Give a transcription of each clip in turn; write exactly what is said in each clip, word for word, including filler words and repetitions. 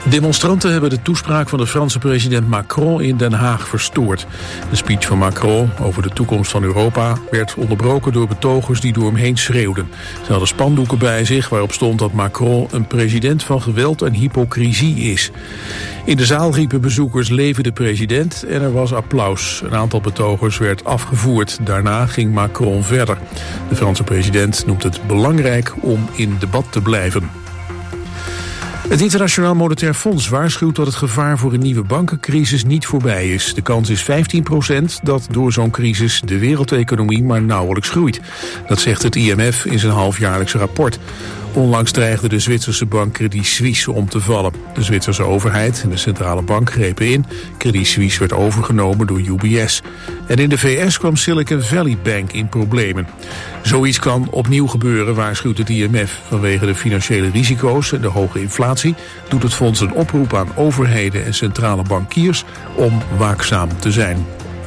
Demonstranten hebben de toespraak van de Franse president Macron in Den Haag verstoord. De speech van Macron over de toekomst van Europa werd onderbroken door betogers die door hem heen schreeuwden. Ze hadden spandoeken bij zich waarop stond dat Macron een president van geweld en hypocrisie is. In de zaal riepen bezoekers "Leven de president" en er was applaus. Een aantal betogers werd afgevoerd. Daarna ging Macron verder. De Franse president noemt het belangrijk om in debat te blijven. Het Internationaal Monetair Fonds waarschuwt dat het gevaar voor een nieuwe bankencrisis niet voorbij is. De kans is vijftien procent dat door zo'n crisis de wereldeconomie maar nauwelijks groeit. Dat zegt het I M F in zijn halfjaarlijkse rapport. Onlangs dreigde de Zwitserse bank Credit Suisse om te vallen. De Zwitserse overheid en de centrale bank grepen in. Credit Suisse werd overgenomen door U B S. En in de V S kwam Silicon Valley Bank in problemen. Zoiets kan opnieuw gebeuren, waarschuwt het I M F. Vanwege de financiële risico's en de hoge inflatie doet het fonds een oproep aan overheden en centrale bankiers om waakzaam te zijn.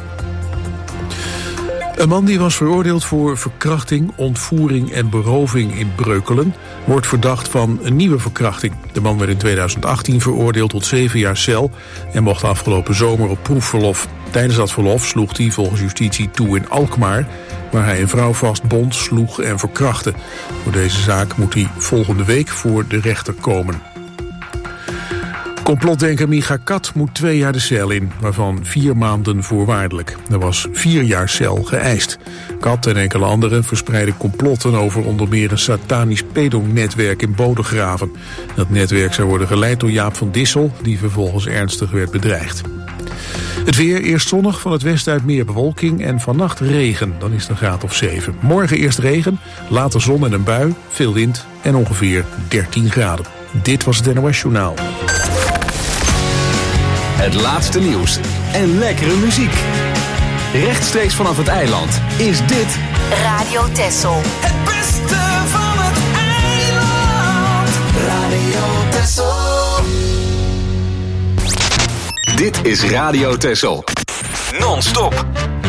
Een man die was veroordeeld voor verkrachting, ontvoering en beroving in Breukelen wordt verdacht van een nieuwe verkrachting. De man werd in tweeduizend achttien veroordeeld tot zeven jaar cel en mocht afgelopen zomer op proefverlof. Tijdens dat verlof sloeg hij volgens justitie toe in Alkmaar, waar hij een vrouw vastbond, sloeg en verkrachtte. Voor deze zaak moet hij volgende week voor de rechter komen. Complotdenker Micha Kat moet twee jaar de cel in, waarvan vier maanden voorwaardelijk. Er was vier jaar cel geëist. Kat en enkele anderen verspreiden complotten over onder meer een satanisch pedonetwerk in Bodegraven. Dat netwerk zou worden geleid door Jaap van Dissel, die vervolgens ernstig werd bedreigd. Het weer, eerst zonnig, van het westen uit meer bewolking en vannacht regen. Dan is het een graad of zeven. Morgen eerst regen, later zon en een bui, veel wind en ongeveer dertien graden. Dit was het N O S Journaal. Het laatste nieuws en lekkere muziek. Rechtstreeks vanaf het eiland is dit Radio Texel. Het beste van het eiland. Radio Texel. Dit is Radio Texel. Non-stop.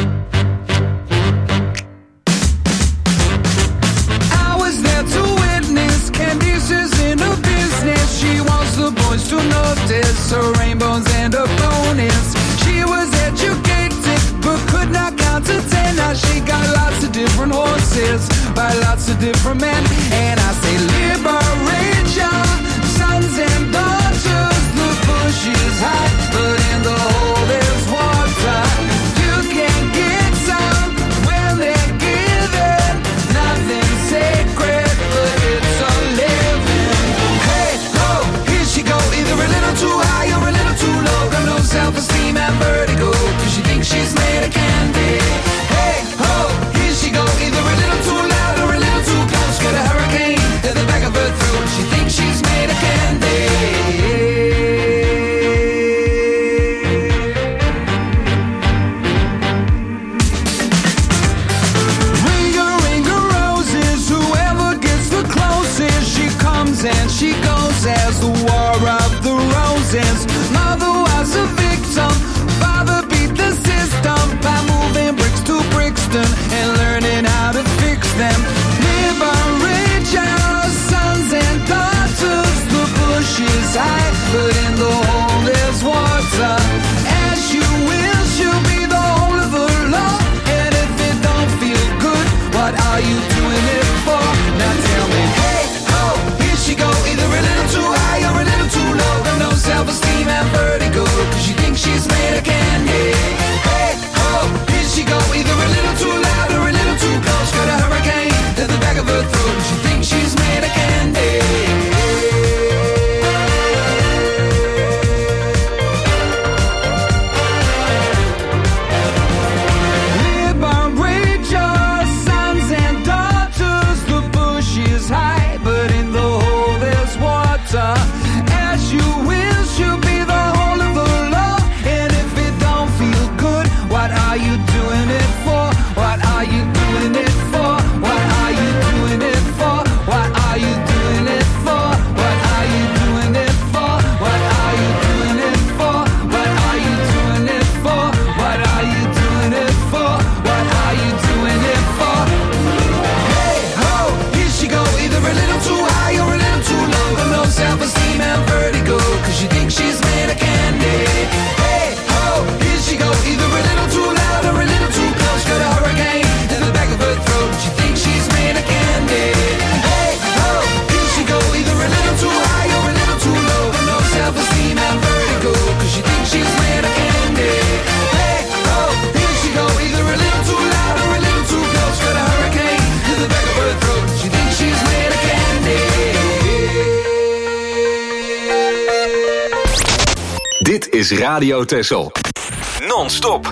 I was there to witness Candice's in her business. She wants the boys to notice her rainbows and her bonus. She was educated but could not count to ten. Now she got lots of different horses by lots of different men. And I say liberate your sons and daughters. The bush is hot, but in the hole there's water. You can get some when they're given. Nothing sacred, but it's a living. Hey, ho, here she go. Either a little too high or a little too low. Got no self-esteem and vertigo, cause she thinks she's made of candy. Hey, ho, here she go. Either a little too loud or a little too close. Got a hurricane to the back of her throat. She thinks she's made Dit is Radio Texel. Non-stop.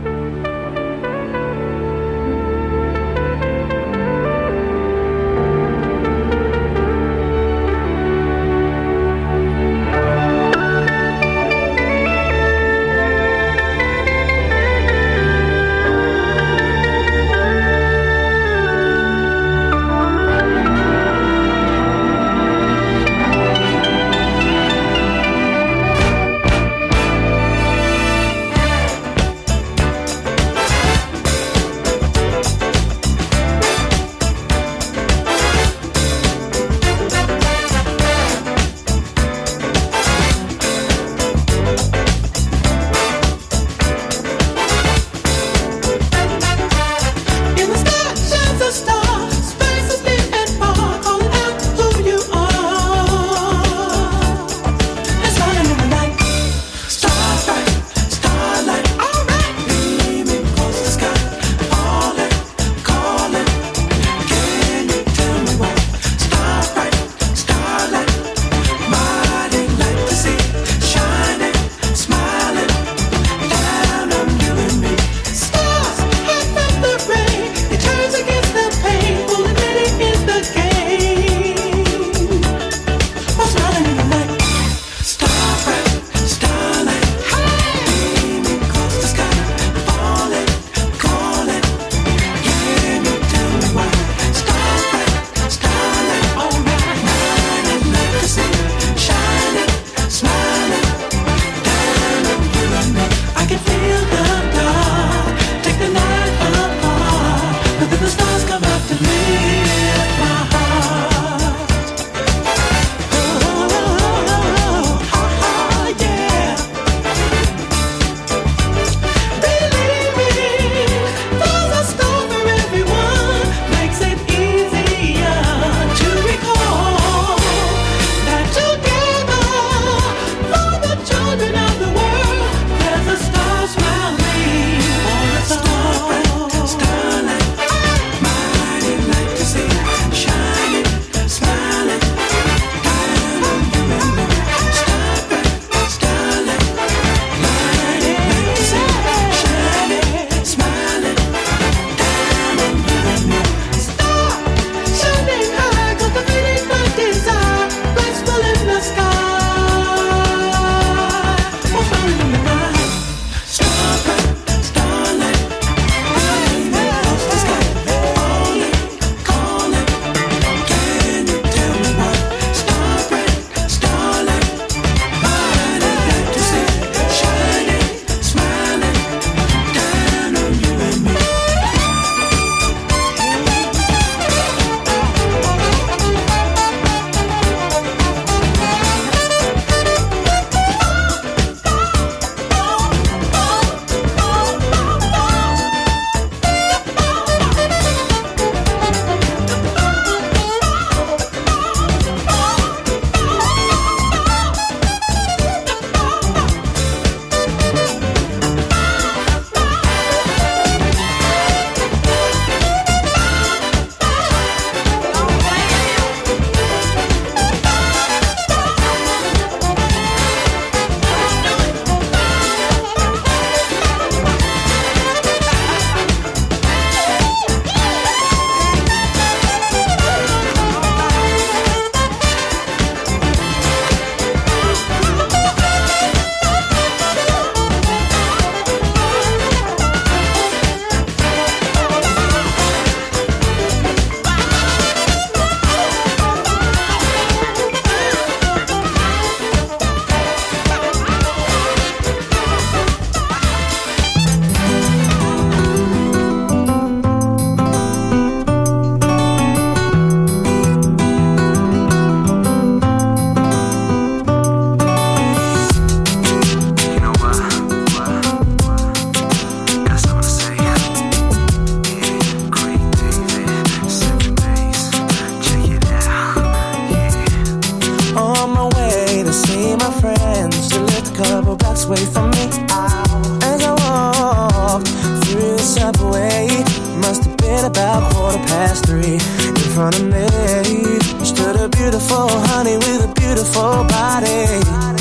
front of me stood a beautiful honey with a beautiful body. She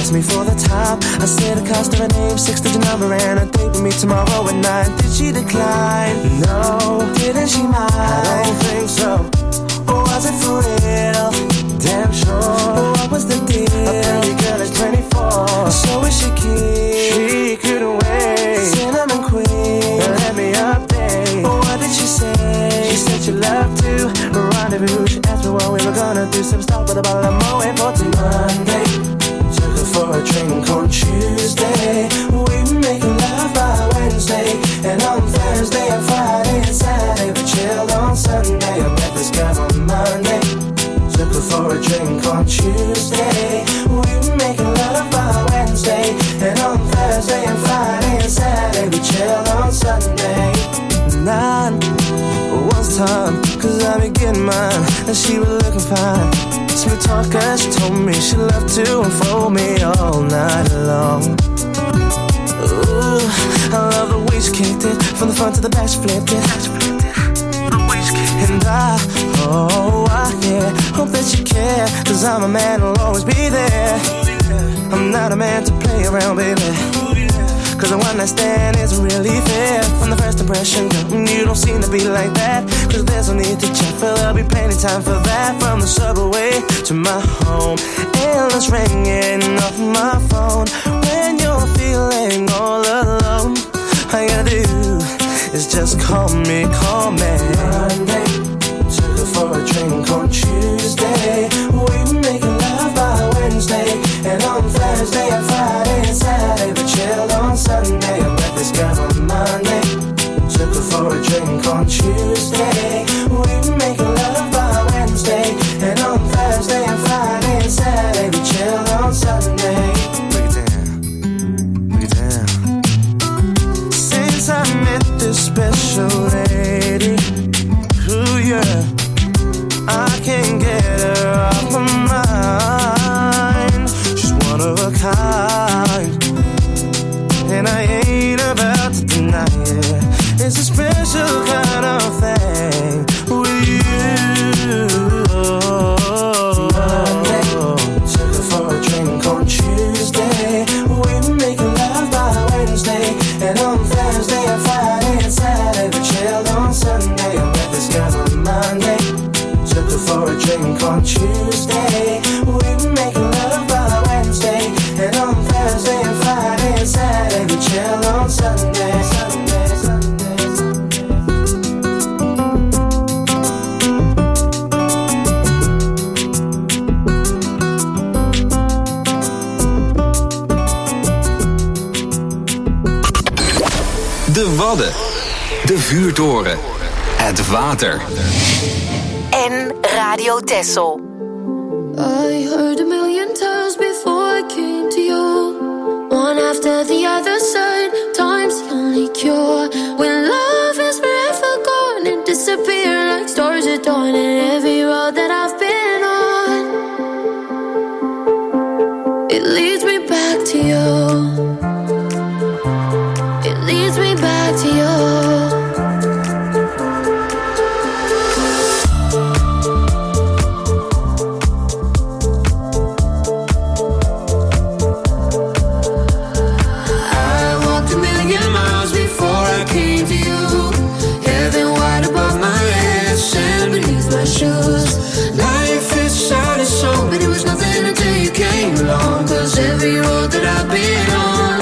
asked me for the time. I said the cost of her name, six-digit number, and a date with me tomorrow at nine. Did she decline? No. Didn't she mind? I don't think so. Or was it for real? Damn sure. What was the deal? A pretty girl is twenty-four, so is she keen? She couldn't wait. Cinnamon queen, let me update. What did she say? She said she loved to rendezvous. She asked me what we were gonna do. Some stuff with a bottle of Moet for till Monday. Took her for a drink on Tuesday. We were making love by Wednesday, and on Thursday and Friday and Saturday we chilled on Sunday. I met this girl on Monday. Took her for a drink on Tuesday. We were making love by Wednesday, and on Thursday and Friday and Saturday we chilled on Sunday. Nine was time, cause I be getting mine, and she was looking fine. Smooth talker, she told me she loved to unfold me all night long. Ooh, I love the way she kicked it, from the front to the back she flipped it. And I, oh, I, yeah, hope that you care, cause I'm a man who'll always be there. I'm not a man to play around, baby, cause a one night stand isn't really fair. From the first impression, girl, you don't seem to be like that. Cause there's no need to check, for there'll be plenty time for that. From the subway to my home, endless ringing off my phone. When you're feeling all alone, all you gotta do is just call me, call me. Monday, took her for a drink on Tuesday. We were making love by Wednesday, and on Thursday and Friday and Saturday we chilled on Sunday. I met this girl on Monday. Took her for a drink on Tuesday. We were making love by Wednesday, and on Thursday and Friday and Saturday we chilled on Sunday. Break it down, break it down. Since I met this special lady, ooh yeah, I can't get her off my mind. She's one of a kind, and I ain't about to deny it. It's a special kind of thing with you. Monday, took her for a drink on Tuesday. We were making love by Wednesday, and on Thursday and Friday and Saturday we chilled on Sunday. I met this girl on Monday. Took her for a drink on Tuesday. We were making love by Wednesday, and on Thursday and Friday and Saturday we chilled on Sunday. Sunday, Sunday. De Wadden, de vuurtoren, het water. En Radio Texel. I heard a million times before I came to you. One after the other said, time's the only cure. When love is forever gone and disappear like stars at dawn. And every road that I've been on, it leads me back to you. It leads me back to you. Life is sad and so, but it was nothing until you came along. Cause every road that I've been on,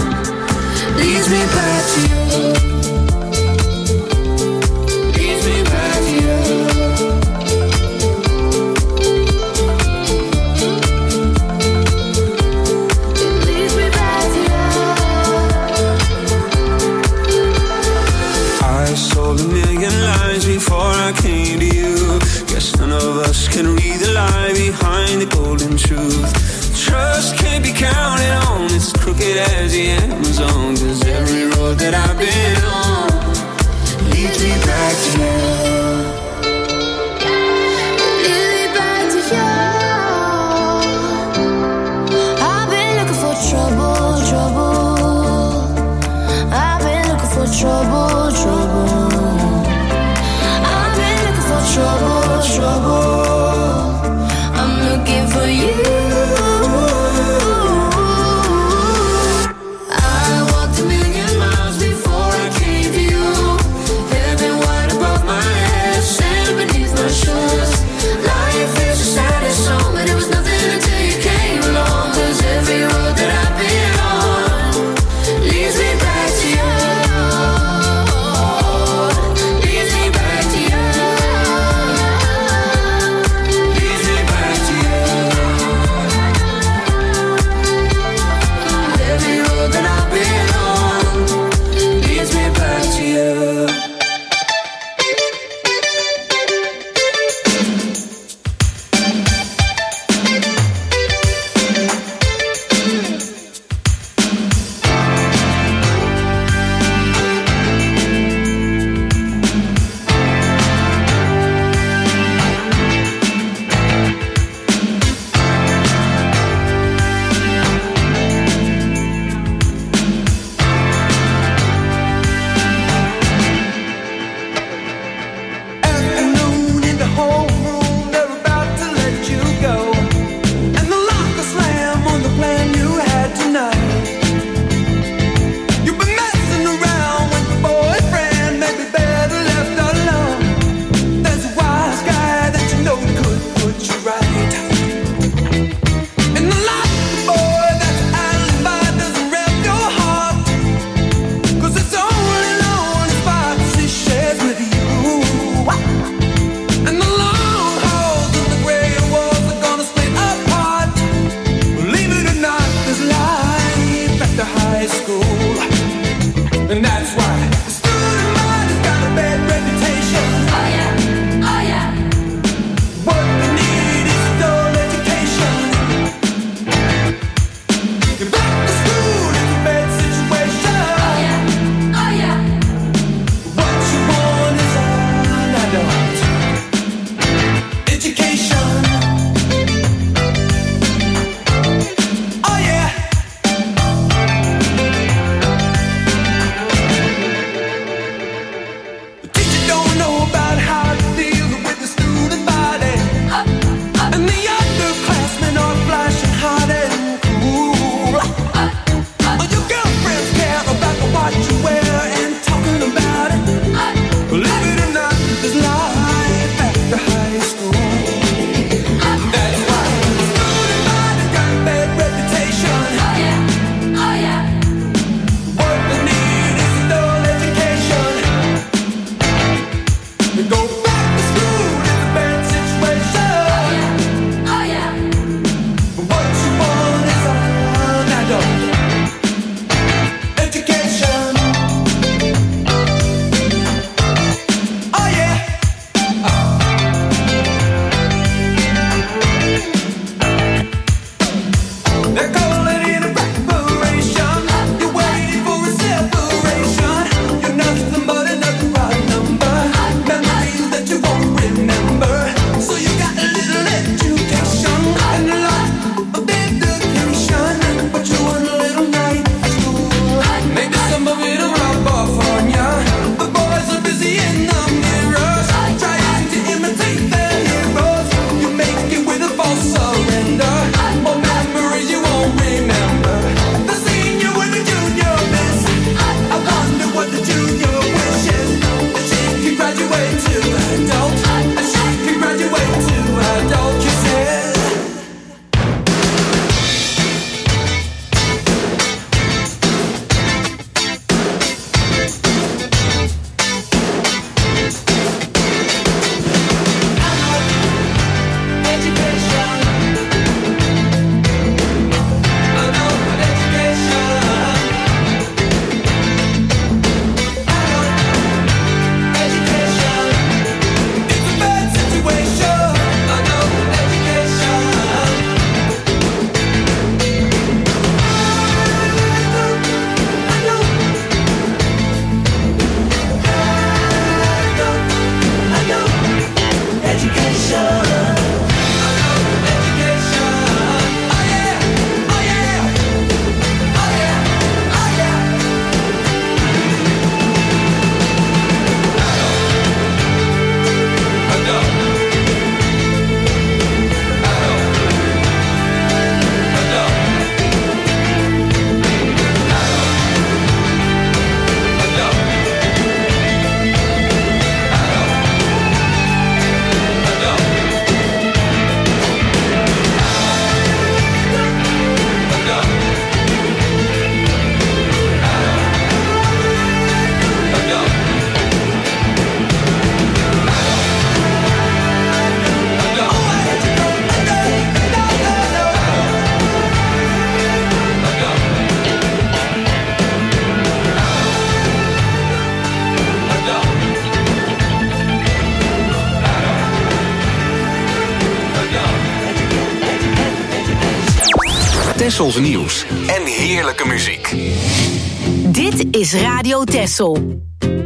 Tessels nieuws en heerlijke muziek. Dit is Radio Tessel.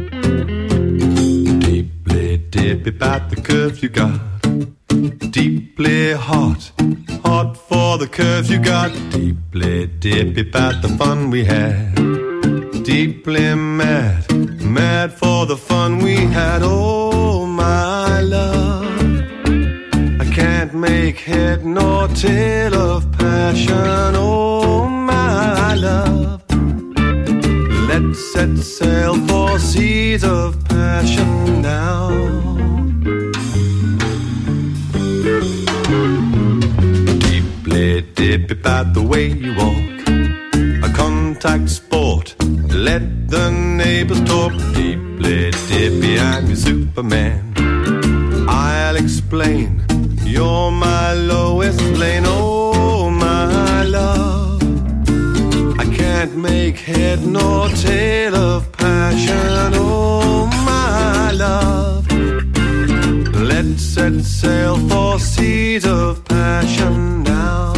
Deeply dip about the curves you got. Deeply hot, hot for the curves you got. Deeply dip about the fun we had. Deeply mad, mad for the fun we had. Oh my love, I can't make head nor tail of passion. Oh my love, let's set sail for seas of passion now. Deeply dip about the way you walk, a contact sport. Let the neighbors talk. Deeply dippy, I'm your Superman. I'll explain, you're my lowest lane. Oh my love, I can't make head nor tail of passion. Oh my love, let's set sail for seas of passion now.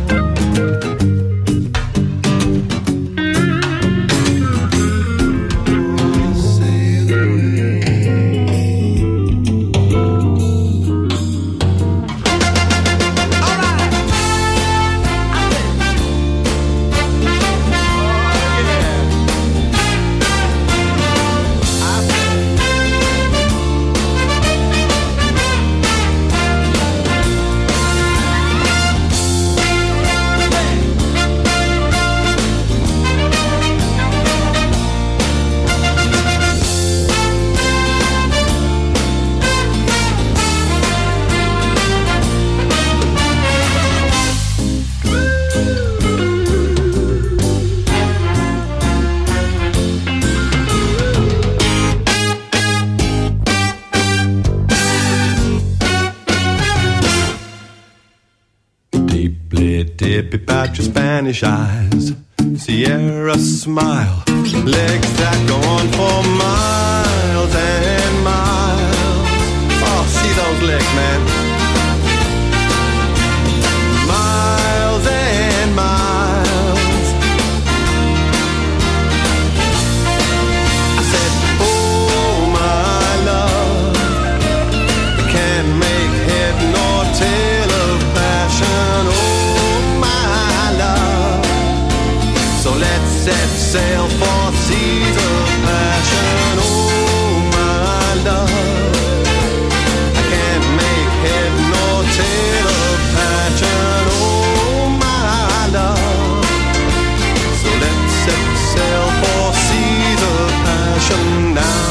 Dip about your Spanish eyes, Sierra smile, legs that go on for miles and miles. Oh, see those legs, man. Miles and miles. I said, oh my love, I can't make head nor tail of passion. Oh, so let's set sail for seas of passion. Oh my love, I can't make head nor tail of passion. Oh my love, so let's set sail for seas of passion now.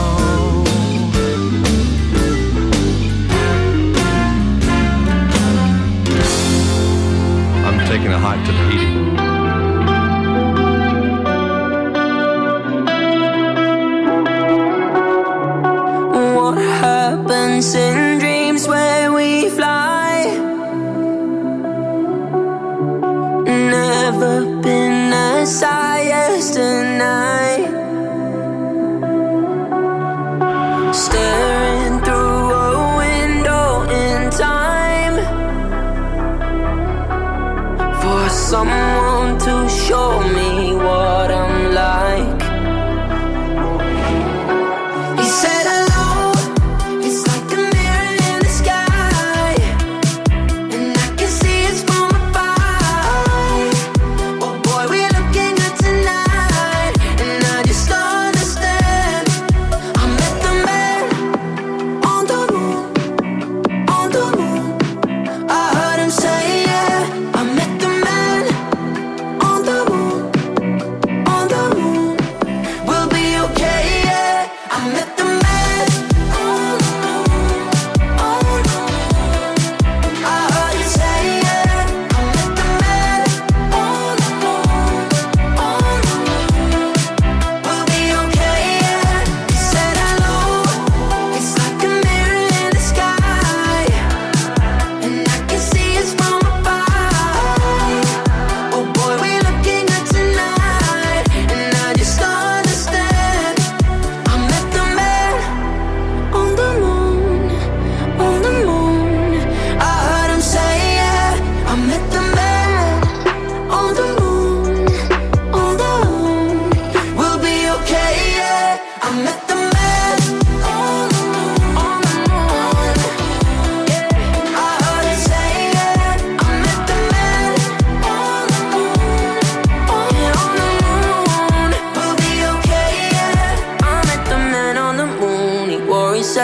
I'm taking a hike to Tahiti.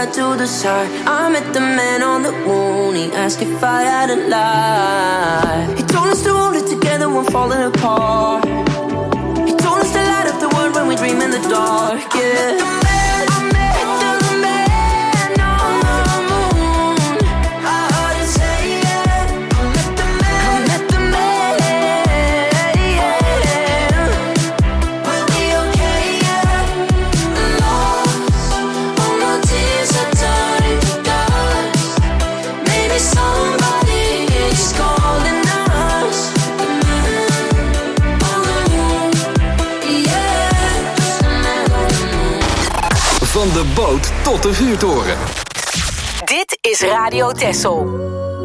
side to the side. I met the man on the moon. He asked if I had a lie. He told us to hold it together when falling apart. He told us to light up the world when we dream in the dark. Yeah. Van de boot tot de vuurtoren. Dit is Radio Texel.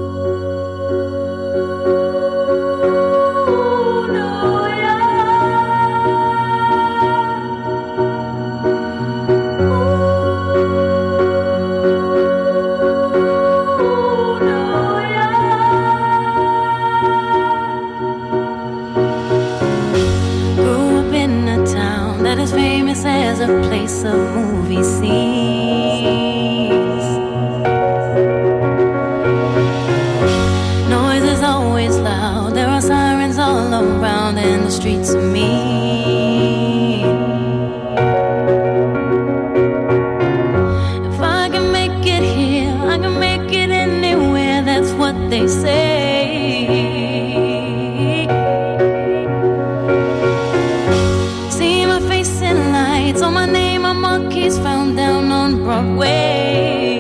As a place of movie scenes, noise is always loud. There are sirens all around, and the streets are mean. If I can make it here, I can make it anywhere. That's what they say. On my name, a monkey's found down on Broadway.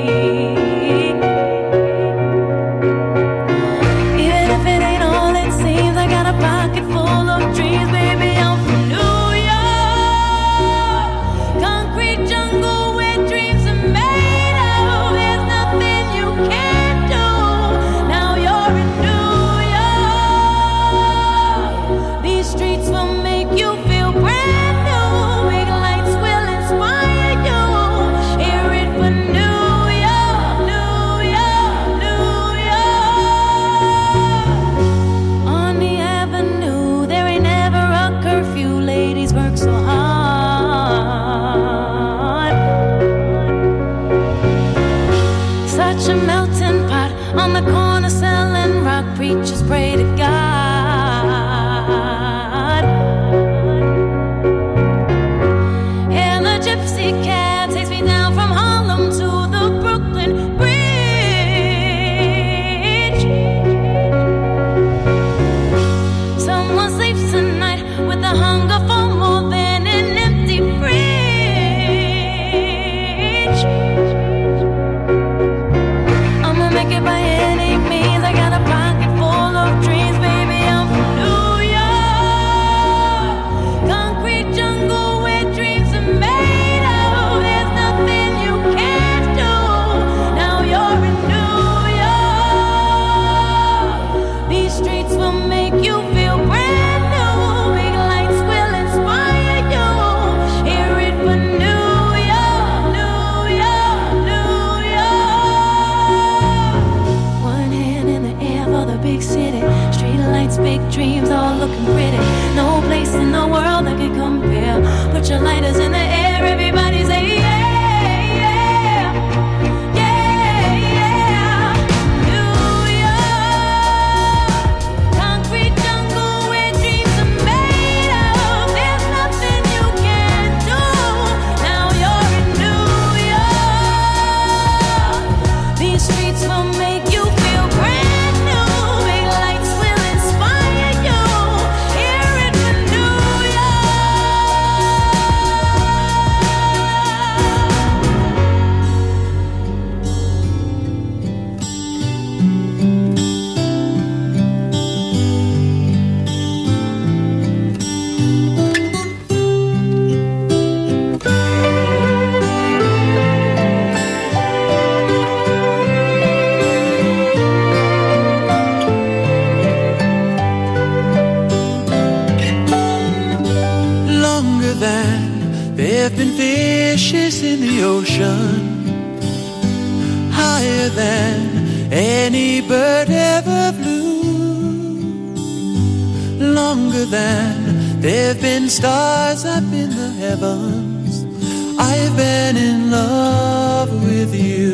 Even if it ain't all it seems, I got a pocket full of dreams, baby. I'm from New York, concrete jungle where dreams are made of. There's nothing you can't do. Now you're in New York. These streets will make you feel brand. A melting pot on the corner selling rock. Preachers pray to God. And the gypsy cab takes me down from Harlem to the Brooklyn Bridge. Someone sleeps tonight with the hunger for more than an empty fridge. Make it by any means. I got a pocket full of dreams, baby. I'm from New York, concrete jungle where dreams are made of. There's nothing you can't do. Now you're in New York. These streets will make you feel brand new. Big lights will inspire you. Hear it for New York, New York, New York. One hand in the air for the big city. Street lights, big dreams, all looking pretty. No place in the world that can compare. Put your lighters in the air, everybody say yeah, yeah, yeah, yeah. New York, concrete jungle where dreams are made of. There's nothing you can't do. Now you're in New York. These streets will make you feel brand new. Big lights will inspire you. Hear it for New Longer than there have been fishes in the ocean, higher than any bird ever flew, longer than there have been stars up in the heavens. I I've been in love with you.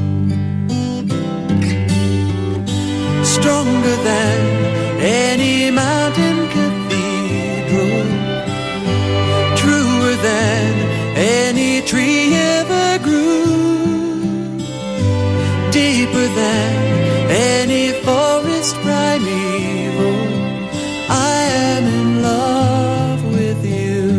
Stronger than any mountain cathedral, truer than any tree ever grew, deeper than any forest primeval. I am in love with you.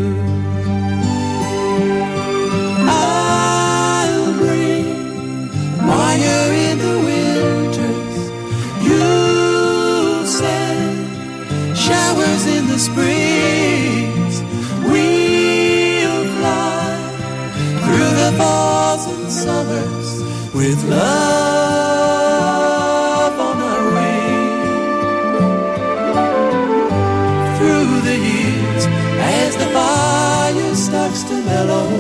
I'll bring fire in the winters, you'll send showers in the springs. We'll fly through the falls and summers with love on our wings. Through the years, as the fire starts to mellow,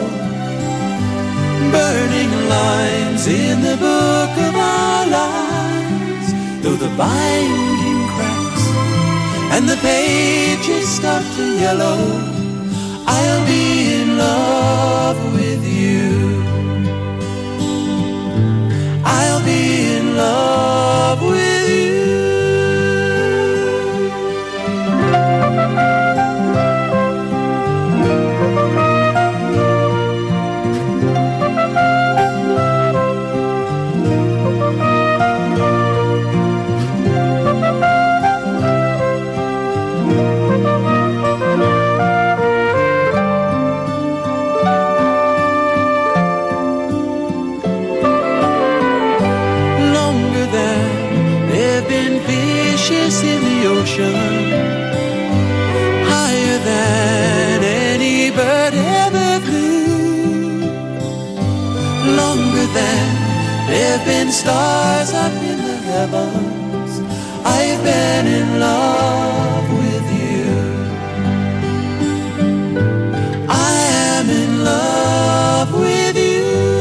burning lines in the book of our lives, though the binding cracks and the pages start to yellow, I'll be in love with you. I'll be in love with you. In the ocean, higher than any bird ever flew, longer than there've been stars up in the heavens. I've been in love with you. I am in love with you.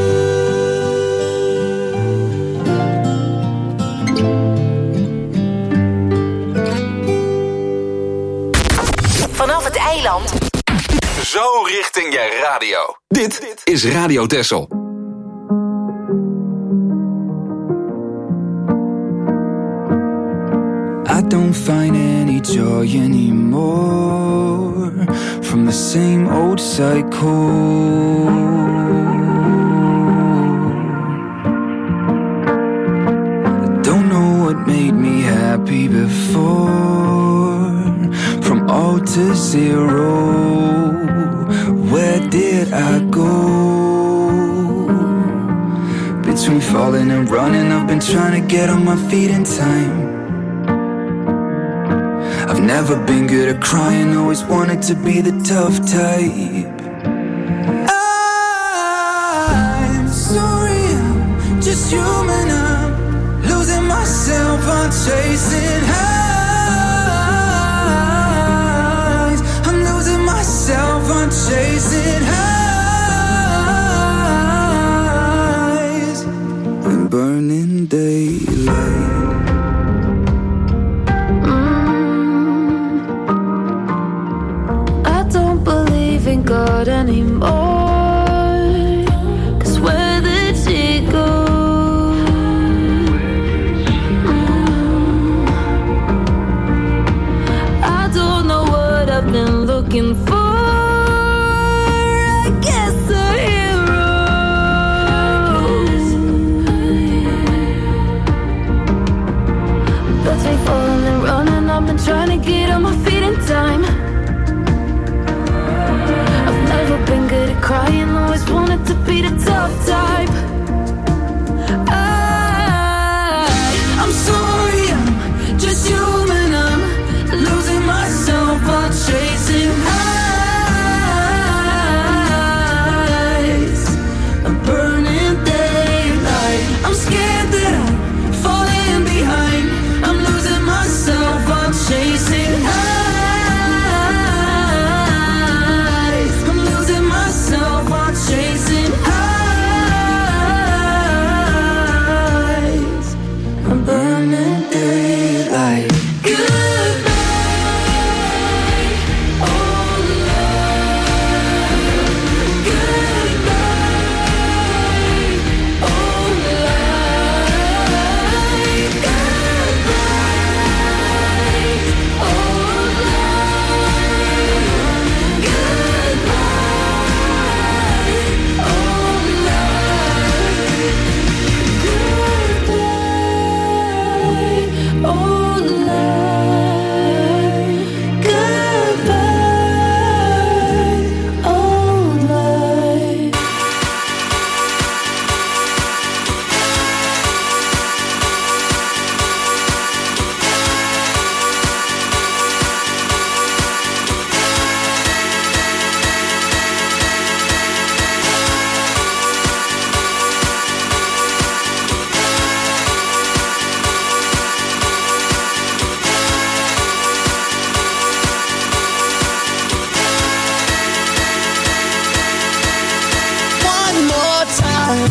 Vanaf het eiland. Zo richting je radio. Dit is Radio Texel. I don't find any joy anymore from the same old cycle. I don't know what made me happy before. From all to zero, where did I go? Between falling and running, I've been trying to get on my feet in time. I've never been good at crying, always wanted to be the tough type. I'm sorry, I'm just human, I'm losing myself, I'm chasing highs. I'm losing myself, I'm chasing highs. In burning daylight. God anymore, 'cause where did she go? Mm. I don't know what I've been looking for. I guess a hero. Between falling and running, I've been trying to get on my feet in time. Been good at crying, always wanted to be the tough type. I, I'm sorry, I'm just human, I'm losing myself, I'm chasing highs. time.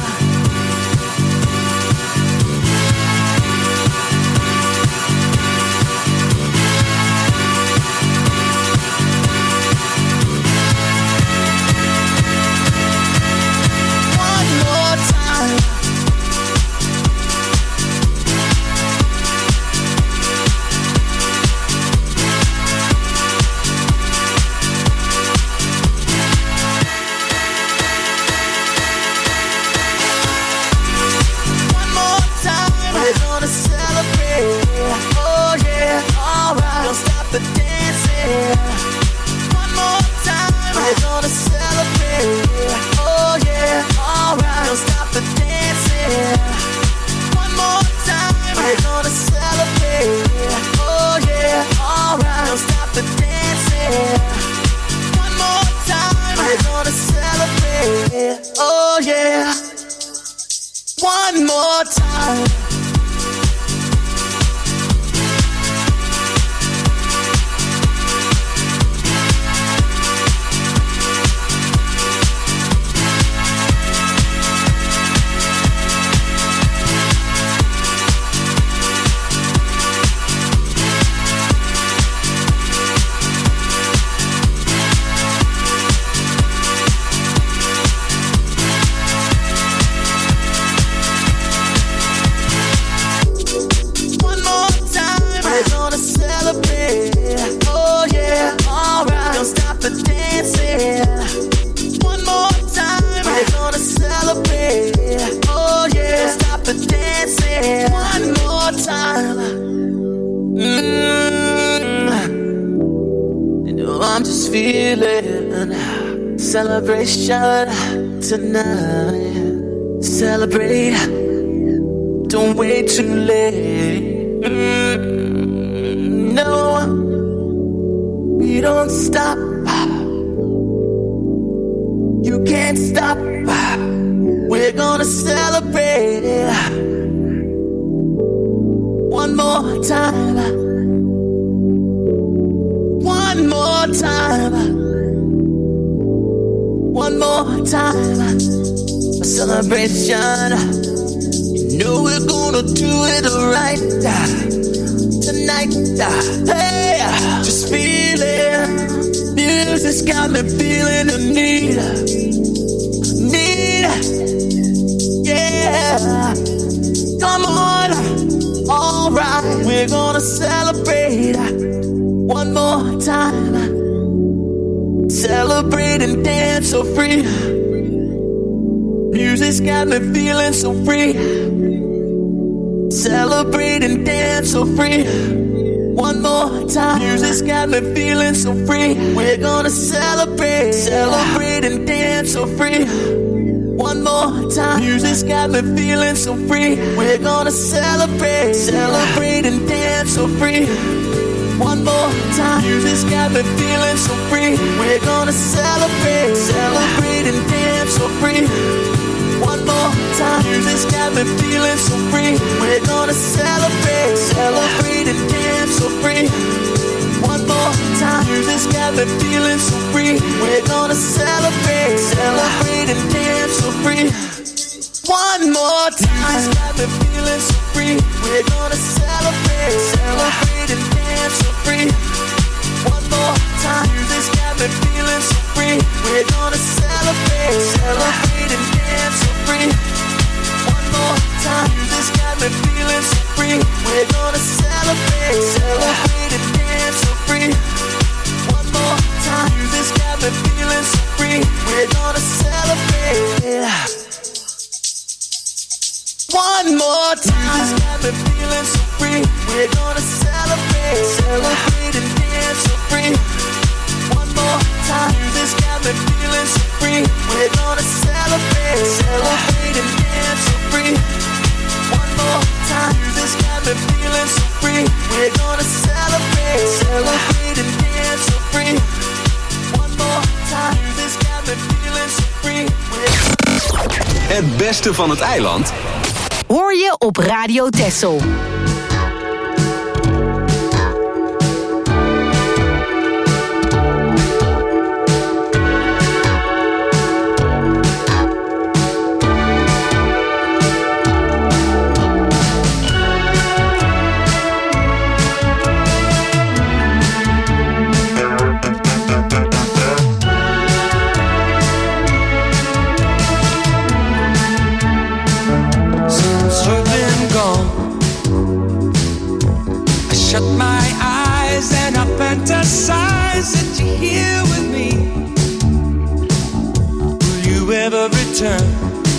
Celebration tonight. Celebrate. Don't wait too late. Mm, no, we don't stop. You can't stop. We're gonna celebrate one more time. One more time. One more time, a celebration. You know we're gonna do it right tonight. Hey, just feel it. Music's got me feeling the need, need. Yeah, come on, all right. We're gonna celebrate one more time. Celebrate and dance so free. Music's got me feeling so free. Celebrate and dance so free. One more time. Music's got me feeling so free. We're gonna celebrate. Celebrate and dance so free. One more time. Music's got me feeling so free. We're gonna celebrate. Celebrate and dance so free. One more time. Music's got me feeling so free. We're gonna celebrate. Celebrate and dance so free. One more time. Music's got me feeling so free. We're gonna celebrate. Celebrate and dance so free. One more time. Music's got me feeling so free. We're gonna celebrate. Celebrate and dance so free. One more time. Music's got me feeling so free. We're gonna celebrate. Celebrate and dance so free. One more time. Music's got me feeling so free. We're gonna celebrate. Celebrate and dance so free. One more time. Music's got me feeling so free. We're gonna celebrate. Celebrate and dance so free. One more time. Music's got me feeling so free. We're gonna celebrate. One more time. Music's got me feeling so free. We're gonna celebrate. Celebrate and dance so free. One more time. Music's got me feeling so free. We're gonna celebrate. Celebrate and dance so free. One more time. Music's got me feeling so free. We're gonna celebrate. Celebrate and dance so free. One more time. Music's got me feeling so free. Het beste van het eiland hoor je op Radio Texel. here with me? Will you ever return?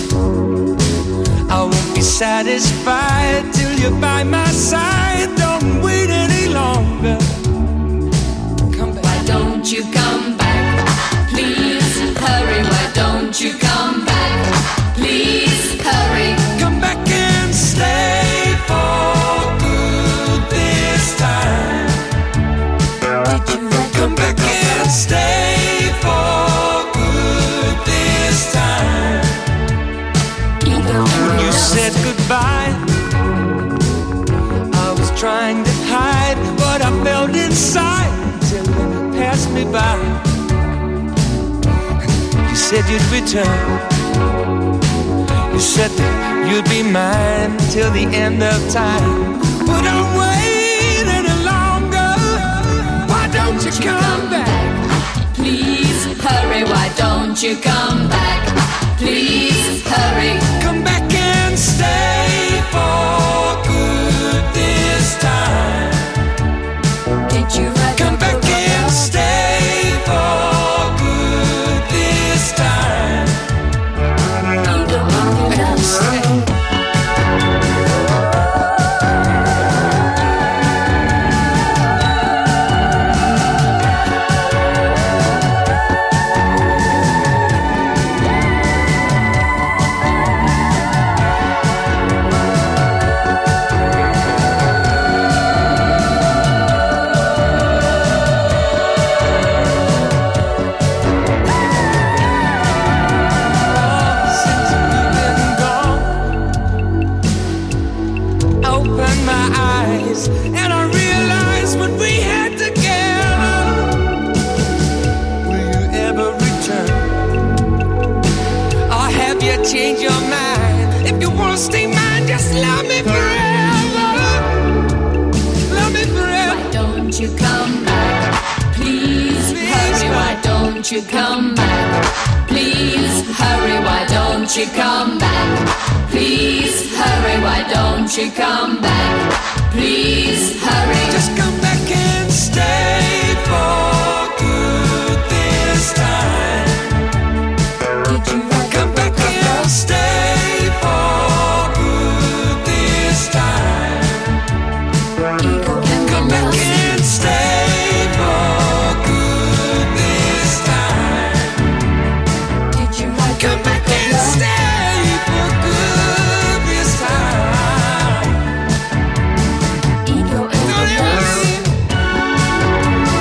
I won't be satisfied till you're by my side. Don't wait any longer. Come back. Why don't you come back? Please hurry. Why don't you come back? Please hurry. Come back and stay for good this time. Did you come back and stay for good this time? When you said goodbye, I was trying to hide what I felt inside until you passed me by. You said you'd return. You said that you'd be mine till the end of time. But don't wait any longer. Why don't you come back? Please hurry. Why don't you come back? Please hurry. Come back and stay for good this time. Did you write Come back and stay for good this time. And stay. And I realized what we had together. Will you ever return? Or have you changed your mind? If you wanna stay mine, just love me forever. Love me forever. Why don't you come back? Please hurry. Why don't you come back? Please hurry. Why don't you come back? Please hurry. Why don't you come back? Please hurry. Just come back and stay for good this time. Did you come back and stay for good this time? Come back and stay for good this time. Did you come back and stay for good this time? Ego and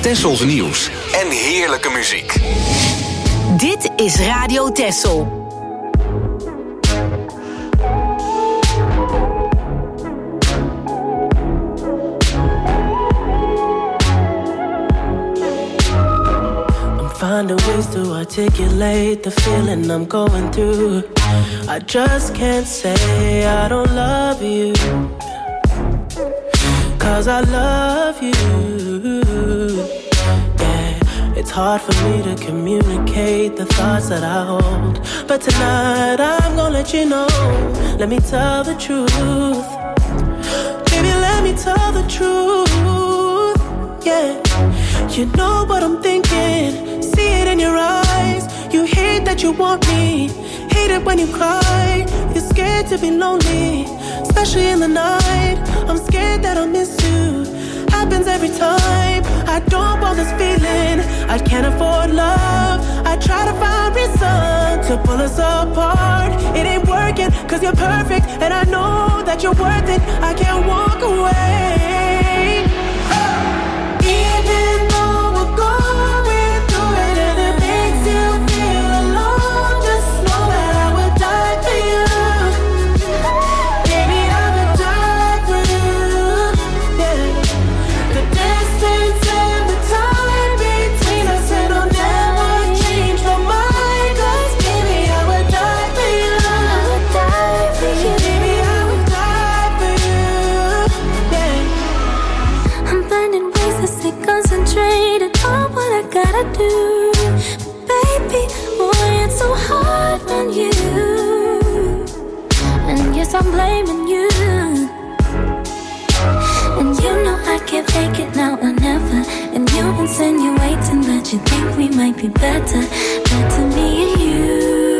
Tessels nieuws en heerlijke muziek. Dit is Radio Tessel. Finding ways to articulate the feeling I'm going through. I just can't say I don't love you, 'cause I love you. Yeah, it's hard for me to communicate the thoughts that I hold, but tonight I'm gonna let you know. Let me tell the truth. Baby, let me tell the truth. Yeah, you know what I'm thinking. See it in your eyes. You hate that you want me. Hate it when you cry. You're scared to be lonely, especially in the night. I'm scared that I'll miss you. Happens every time. I don't want this feeling. I can't afford love. I try to find reason to pull us apart. It ain't working 'cause you're perfect, and I know that you're worth it. I can't walk away. Even though we're going through it and it makes you feel alone, just know that I would die for you. Baby, I would die for you. Yeah. The distance and the time between us, it'll never change my mind. 'Cause baby, I would die for you. I would die for you. Baby, I would die for you. Yeah. I'm finding ways to stay concentrated on what I gotta do. Baby, boy, it's so hard on you. And yes, I'm blaming you. And you know I can't fake it now or never. And you insinuating that you think we might be better. Better me and you.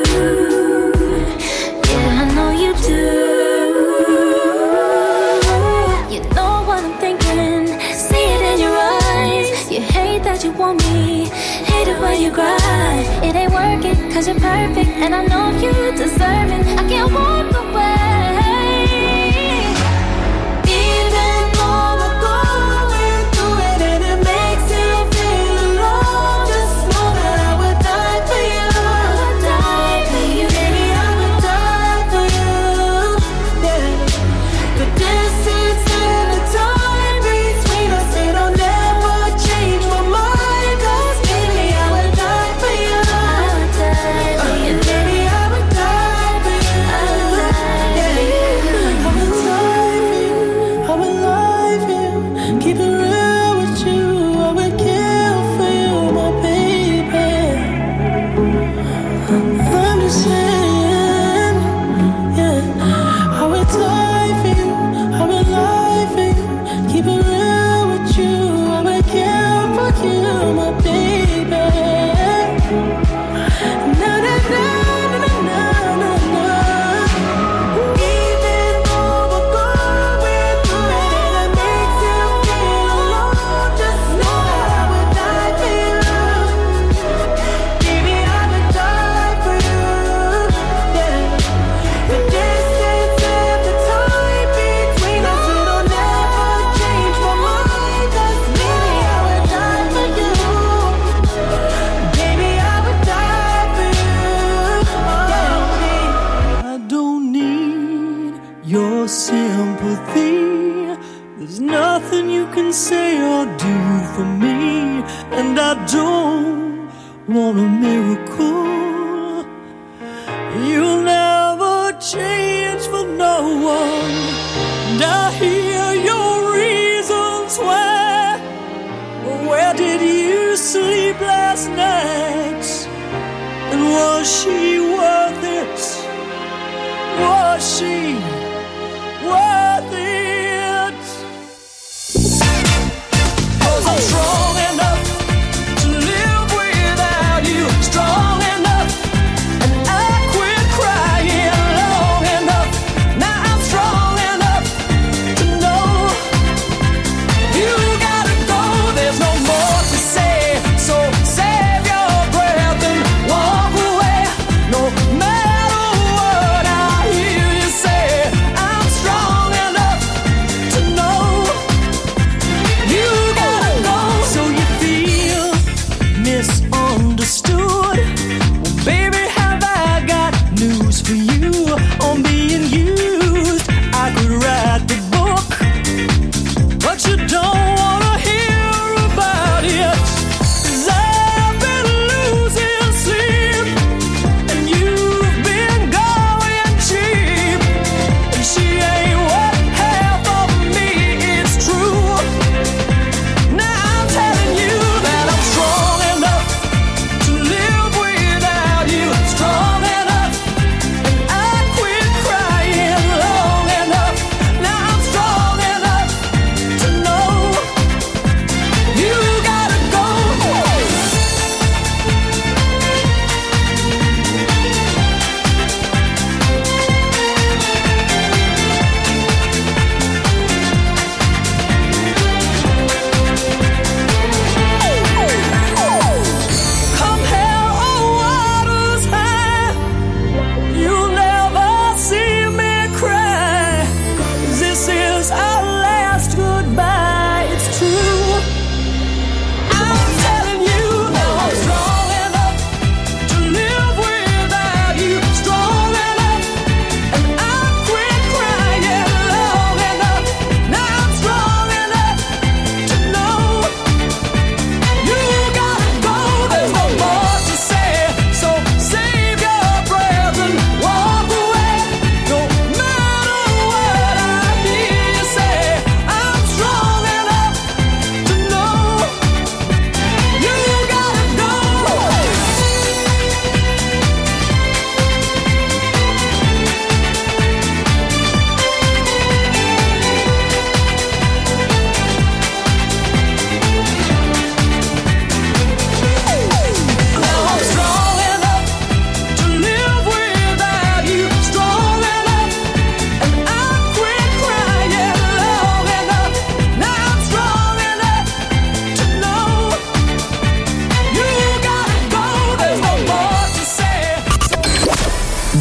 Yeah, I know you do. You know what I'm thinking. See it in your eyes. You hate that you want me. Hate it when you cry. It ain't working 'cause you're perfect, and I know you deserve it. I can't walk away. Even though we're going through it and it makes you feel alone, just know that I would die for you. I would die for you. Baby, I would die for you. Yeah. The distance and the time between us, it'll never change my mind. 'Cause baby, I would die for you. I would die for you. Baby, I would die for you. I would die for you. I would die for you. I would lie for you. Keep it real with you. I would kill for you, my baby. I'm just saying, yeah. I would die for you. I would lie for you. Keep it real with you. I would kill for you, my baby. Na na na na na na na. Even though we're going through it and it makes you feel alone, just know that I would die for you. Baby, I would die for you. Yeah. The distance and the time between us, it'll never change my mind. 'Cause baby, I would die for you. Baby, I would die for you. Yeah. I don't need your sympathy. There's nothing you can say or do for me. And I don't want a miracle. You'll never change for no one. And I hear your reasons why. Where did you sleep last night? And was she worth it? Was she worth it? 'Cause I'm strong enough to live without you. Strong enough, and I quit crying long enough. Now I'm strong enough to know you gotta go. There's no more to say, so save your breath and walk away. No matter what I hear you say,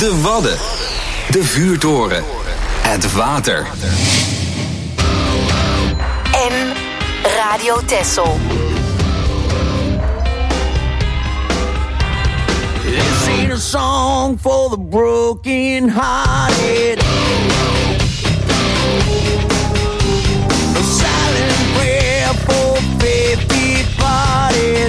De Wadden. De Vuurtoren. Het water. En Radio Texel. This ain't a song for the broken hearted. A silent prayer for faith departed.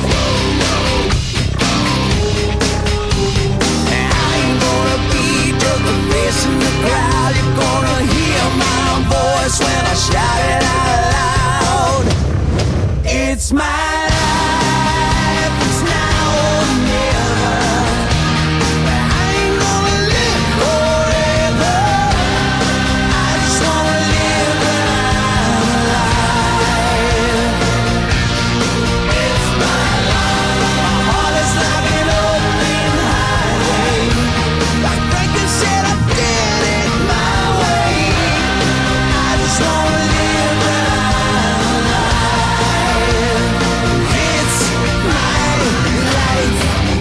I ain't gonna be just a face in the crowd. You're gonna hear my voice when I shout it out loud. It's my life, it's now or never. I ain't gonna live forever. I just wanna live when I'm alive. It's my life. My heart is like an open highway. Like Franklin said, I did it my way. I just wanna live when I'm alive. It's my life.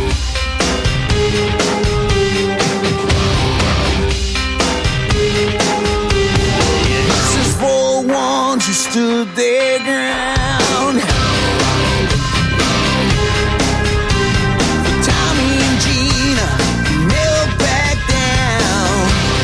This is for the ones who stood their ground. For Tommy and Gina, who never back down.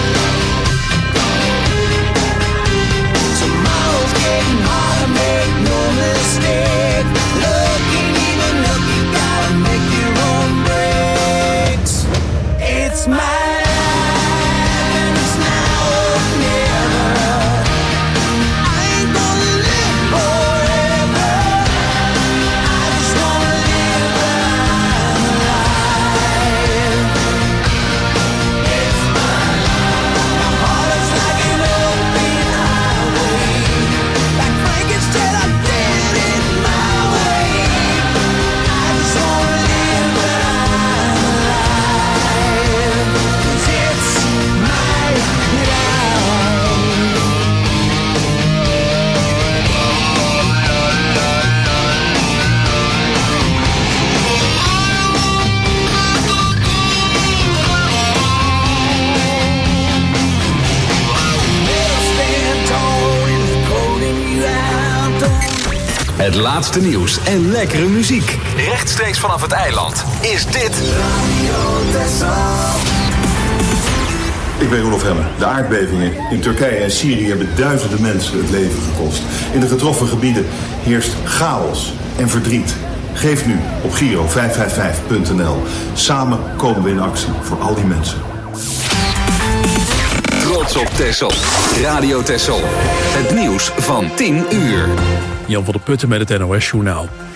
Tomorrow's getting harder, make no mistake. Looking even up, you gotta make your own breaks. It's my life, and it's now or never. I ain't gonna live forever. I just wanna live when I'm alive. It's my life. My heart is like an open highway. Like Frankenstein, I did it my way. I just wanna live when I'm alive. 'Cause it's my life. They'll stand tall in the cold and you out. Het laatste nieuws en lekkere muziek. Rechtstreeks vanaf het eiland is dit... Ik ben Roelof Hemmer. De aardbevingen in Turkije en Syrië hebben duizenden mensen het leven gekost. In de getroffen gebieden heerst chaos en verdriet. Geef nu op Giro vijf vijf vijf punt n l. Samen komen we in actie voor al die mensen. Trots op Texel. Radio Texel. Het nieuws van tien uur. Jan van der Putten met het N O S Journaal.